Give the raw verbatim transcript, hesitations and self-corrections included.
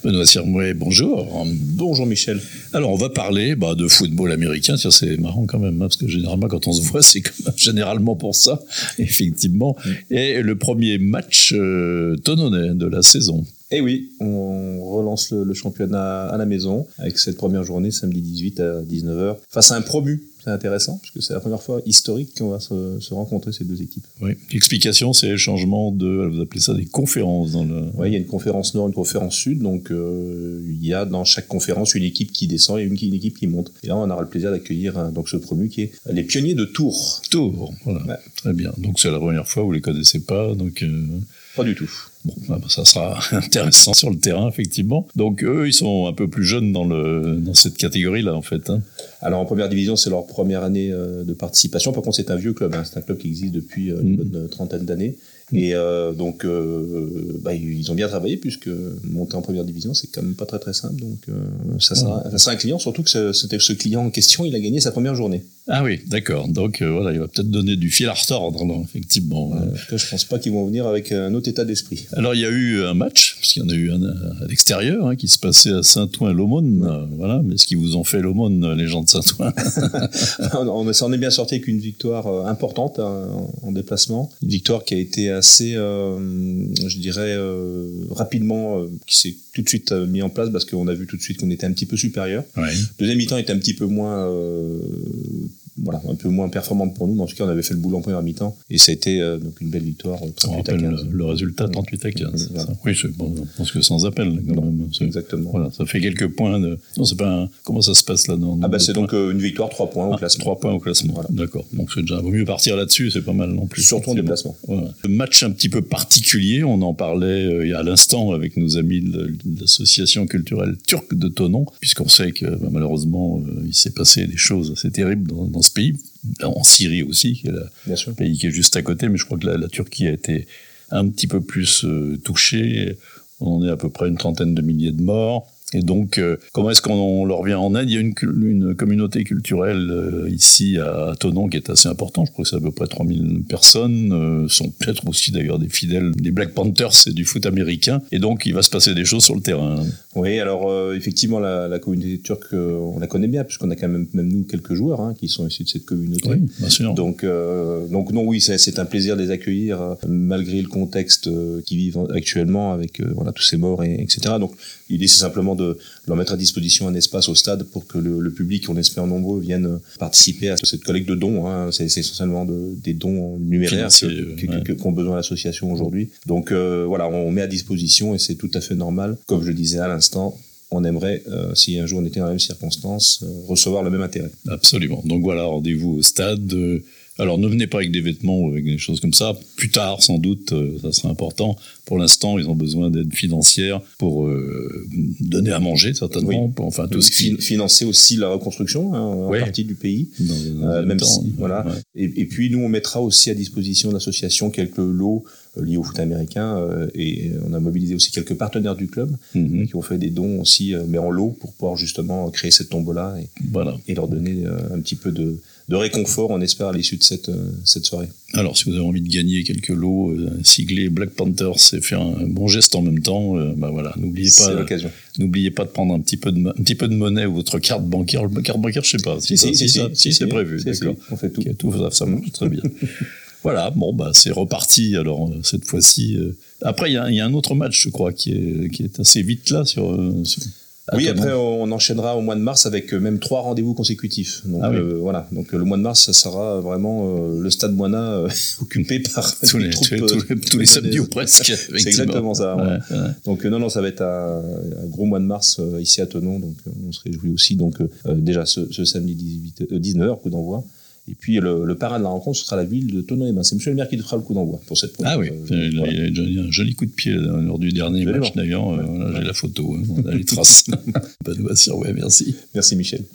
Benoît Sirmouet, bonjour. Bonjour Michel. Alors on va parler bah, de football américain. Tiens, c'est marrant quand même, hein, parce que généralement quand on se voit, c'est quand même généralement pour ça, effectivement. Mm. Et le premier match euh, tononnais de la saison. Eh oui, on relance le, le championnat à la maison avec cette première journée samedi dix-huit à dix-neuf heures face à un promu. C'est intéressant parce que c'est la première fois historique qu'on va se, se rencontrer ces deux équipes. Oui. L'explication, c'est le changement de, vous appelez ça des conférences dans le. Oui, il y a une conférence nord, une conférence sud, donc euh, il y a dans chaque conférence une équipe qui descend et une, une équipe qui monte. Et là, on aura le plaisir d'accueillir hein, donc ce promu qui est les Pionniers de Tours. Tours, voilà, ouais. Très bien. Donc c'est la première fois, vous les connaissez pas, donc. Euh... Pas du tout. Bon, ça sera intéressant sur le terrain, effectivement. Donc, eux, ils sont un peu plus jeunes dans, le, dans cette catégorie-là, en fait. Hein. Alors, en première division, c'est leur première année euh, de participation. Par contre, c'est un vieux club. Hein. C'est un club qui existe depuis euh, une mmh. bonne trentaine d'années. Et euh, donc, euh, bah, ils ont bien travaillé, puisque monter en première division, c'est quand même pas très très simple. Donc, euh, ça, sera, ouais. ça sera un client, surtout que ce, c'était ce client en question, il a gagné sa première journée. Ah oui, d'accord. Donc, euh, voilà, il va peut-être donner du fil à retordre, là, effectivement. Euh, en tout cas, je pense pas qu'ils vont venir avec un autre état d'esprit. Alors, il y a eu un match, parce qu'il y en a eu un à l'extérieur, hein, qui se passait à Saint-Ouen-l'Aumône. Ouais. Euh, voilà, mais ce qu'ils vous ont fait l'Aumône, les gens de Saint-Ouen. On s'en est bien sorti avec une victoire euh, importante hein, en, en déplacement. Une victoire qui a été assez, euh, je dirais, euh, rapidement, euh, qui s'est tout de suite euh, mis en place parce qu'on a vu tout de suite qu'on était un petit peu supérieur. Ouais. Deuxième mi-temps était un petit peu moins... Euh, voilà, un peu moins performante pour nous, mais en tout cas, on avait fait le boulot en première mi-temps, et ça a été euh, donc une belle victoire, trente-huit à quinze. Le, le résultat, trente-huit à quinze. Voilà. Ça. Oui, je pense que sans appel, quand non, même. C'est, exactement. Voilà, ça fait quelques points de... Non, c'est pas un... Comment ça se passe là non, Ah bah c'est points. Donc euh, une victoire, trois points au ah, classement. Trois points au classement, voilà. D'accord. Donc c'est déjà, vaut mieux partir là-dessus, c'est pas mal non plus. Surtout en déplacement. Voilà. Le match un petit peu particulier, on en parlait euh, il y a à l'instant avec nos amis de, de l'association culturelle turque de Thonon, puisqu'on sait que bah, malheureusement, euh, il s'est passé des choses assez terribles dans, dans ce pays. En Syrie aussi, qui est le pays qui est juste à côté, mais je crois que la, la Turquie a été un petit peu plus euh, touchée. On en est à peu près une trentaine de milliers de morts. Et donc, euh, comment est-ce qu'on leur vient en aide ? Il y a une, une communauté culturelle euh, ici à Thonon qui est assez importante. Je crois que c'est à peu près trois mille personnes. Euh, sont peut-être aussi d'ailleurs des fidèles des Black Panthers et du foot américain. Et donc, il va se passer des choses sur le terrain. Oui, alors euh, effectivement, la, la communauté turque, euh, on la connaît bien, puisqu'on a quand même, même nous, quelques joueurs hein, qui sont issus de cette communauté. Oui, bien sûr. Donc, euh, donc non, oui, c'est, c'est un plaisir de les accueillir, euh, malgré le contexte euh, qu'ils vivent actuellement, avec euh, voilà, tous ces morts, et, etc. Donc, l'idée, c'est simplement de leur mettre à disposition un espace au stade pour que le, le public, on espère nombreux, vienne participer à cette collecte de dons. Hein. C'est, c'est essentiellement de, des dons numéraires que, que, ouais. que, qu'ont besoin l'association aujourd'hui. Donc euh, voilà, on met à disposition et c'est tout à fait normal. Comme je le disais à l'instant, on aimerait, euh, si un jour on était dans la même circonstance, euh, recevoir le même intérêt. Absolument. Donc voilà, rendez-vous au stade. Euh, alors ne venez pas avec des vêtements ou avec des choses comme ça. Plus tard, sans doute, euh, ça sera important. Pour l'instant, ils ont besoin d'aide financière pour euh, donner à manger, certainement. Oui. Pour, enfin, tout ce qui... Financer aussi la reconstruction, hein, en ouais. partie du pays. Dans, dans euh, même temps, si, voilà. Ouais. Et, et puis, nous, on mettra aussi à disposition de l'association quelques lots euh, liés au foot américain. Euh, et on a mobilisé aussi quelques partenaires du club mm-hmm. qui ont fait des dons aussi, euh, mais en lot, pour pouvoir justement créer cette tombola et, voilà. et leur donner euh, un petit peu de... de réconfort, on espère, à l'issue de cette, euh, cette soirée. Alors, si vous avez envie de gagner quelques lots euh, siglés Black Panthers et faire un bon geste en même temps, euh, bah voilà, n'oubliez pas, c'est l'occasion. N'oubliez pas de prendre un petit peu de, un petit peu de monnaie ou votre carte bancaire. Le carte bancaire, je sais pas. Si, si, si, si, si, si, si c'est prévu. Si, d'accord. Si, on fait tout. Okay, tout ça, ça marche très bien. Voilà, bon, bah, c'est reparti, alors, cette fois-ci. Euh... Après, il y, y a un autre match, je crois, qui est, qui est assez vite là, sur... Euh, sur... Oui, après on enchaînera au mois de mars avec même trois rendez-vous consécutifs. Donc ah oui. euh, voilà, donc le mois de mars ça sera vraiment euh, le stade Moina euh, occupé par tous les, troupes, tous, tous les, tous les samedis ou presque. C'est exactement ça. Ouais, ouais. Ouais. Donc euh, non non, ça va être un, un gros mois de mars euh, ici à Thonon, donc euh, on se réjouit aussi. Donc euh, déjà ce, ce samedi dix-huit, euh, dix-neuf heures coup d'envoi. Et puis le, le parrain de la rencontre, ce sera la ville de Thonon-les-Bains. C'est Monsieur le maire qui fera le coup d'envoi pour cette première. Ah oui, euh, il voilà. y a un joli coup de pied lors du dernier Absolument. match d'ailleurs. Ouais. Euh, voilà, ouais. J'ai la photo, hein, on a les traces. Benoît Sirmouet, merci. Merci Michel.